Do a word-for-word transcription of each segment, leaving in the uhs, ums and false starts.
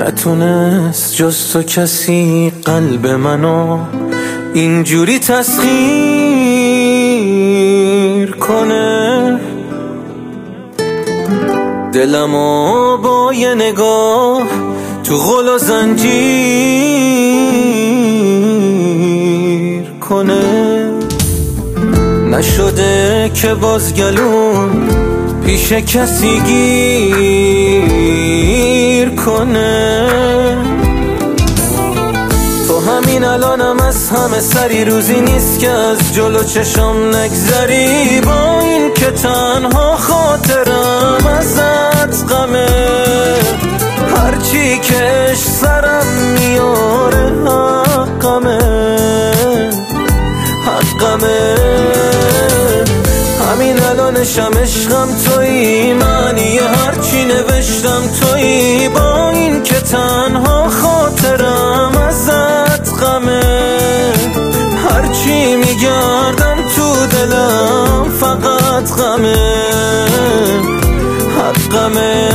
نتونست جز تو کسی قلب منو اینجوری تسخیر کنه. دلمو با یه نگاه تو غل و زنجیر کنه. نشده که باز گلون پیش کسی گیر کنه. تو همین الانم از همه سری روزی نیست که از جلو چشم نگذری. با این که تنها خاطرم ازت غمه. هرچی که عشق سرم میاره حقمه حقمه. همین الانشم عشقم تویی، معنی هرچی نوشتم تویی. با این که تنها خاطرم ازت غمه. هرچی میگردم تو دلم فقط غمه حقمه.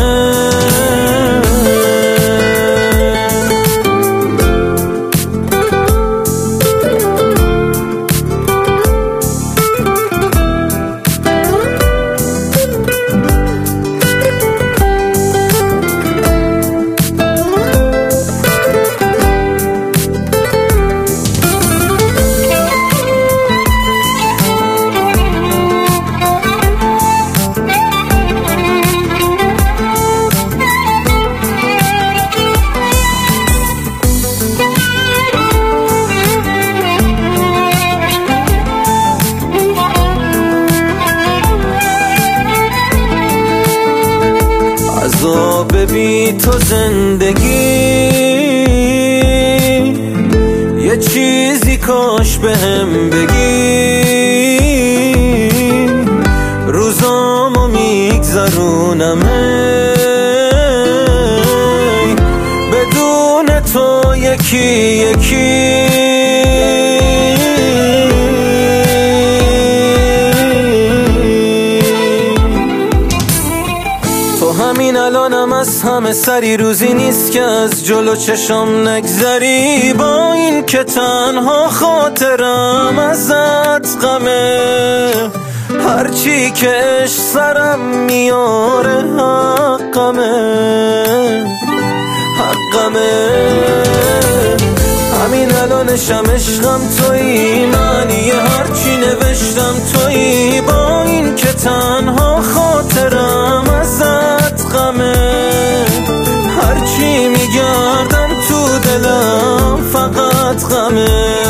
عذاب بی تو زندگی یه چیزی کاش بهم بگی. روزامو میگذرونم بدون تو یکی یکی. همین الانم از همه سری روزی نیست که از جلو چشم نگذری. با این که تنها خاطرم ازت غمه. هرچی که عشق سرم میاره حقمه حقمه. همین الانشم عشقم تویی، معنی هرچی نوشتم تویی. با این که تنها خاطرم ازت غمه. هرچی میگردم تو دلم فقط غمه